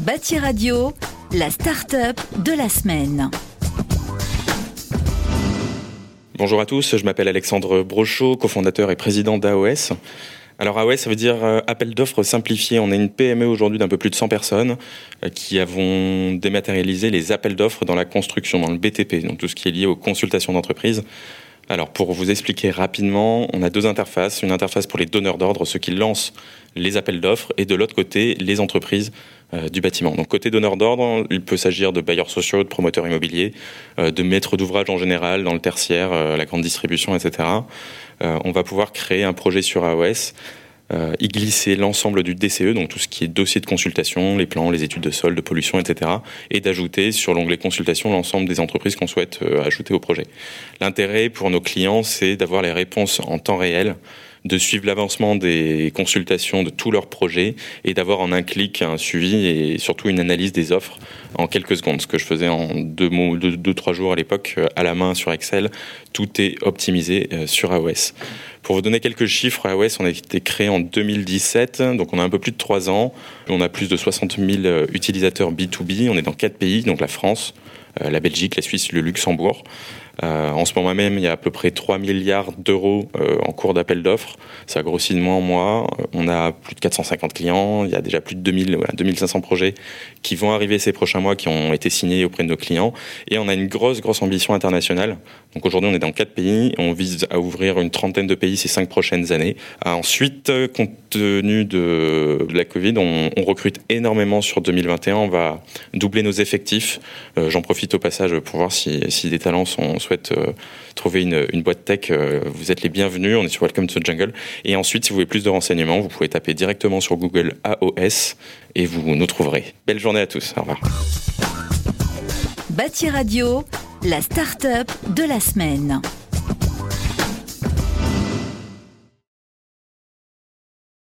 Bâti Radio, la start-up de la semaine. Bonjour à tous, je m'appelle Alexandre Brochot, cofondateur et président d'AOS. Alors AOS, ça veut dire appel d'offres simplifié. On est une PME aujourd'hui d'un peu plus de 100 personnes qui avons dématérialisé les appels d'offres dans la construction, dans le BTP, donc tout ce qui est lié aux consultations d'entreprise. Alors pour vous expliquer rapidement, on a deux interfaces. Une interface pour les donneurs d'ordre, ceux qui lancent les appels d'offres, et de l'autre côté, les entreprises du bâtiment. Donc côté donneur d'ordre, il peut s'agir de bailleurs sociaux, de promoteurs immobiliers, de maîtres d'ouvrage en général, dans le tertiaire, la grande distribution, etc. On va pouvoir créer un projet sur AOS, y glisser l'ensemble du DCE, donc tout ce qui est dossier de consultation, les plans, les études de sol, de pollution, etc. Et d'ajouter sur l'onglet consultation l'ensemble des entreprises qu'on souhaite ajouter au projet. L'intérêt pour nos clients, c'est d'avoir les réponses en temps réel, de suivre l'avancement des consultations de tous leurs projets et d'avoir en un clic un suivi et surtout une analyse des offres en quelques secondes. Ce que je faisais en 2-3 jours à l'époque à la main sur Excel, tout est optimisé sur AOS. Pour vous donner quelques chiffres, AOS, on a été créé en 2017, donc on a un peu plus de 3 ans. On a plus de 60 000 utilisateurs B2B, on est dans 4 pays, donc la France, la Belgique, la Suisse, le Luxembourg. En ce moment même, il y a à peu près 3 milliards d'euros en cours d'appel d'offres. Ça grossit de mois en mois. On a plus de 450 clients. Il y a déjà plus de 2500 projets qui vont arriver ces prochains mois, qui ont été signés auprès de nos clients. Et on a une grosse ambition internationale. Donc aujourd'hui, on est dans 4 pays. On vise à ouvrir une trentaine de pays ces 5 prochaines années. Ensuite, compte tenu de la Covid, on recrute énormément sur 2021. On va doubler nos effectifs. J'en profite au passage pour voir si des talents souhaite trouver une boîte tech, vous êtes les bienvenus, on est sur Welcome to the Jungle. Et ensuite, si vous voulez plus de renseignements, vous pouvez taper directement sur Google AOS et vous nous trouverez. Belle journée à tous, au revoir. Bâti Radio, la start-up de la semaine.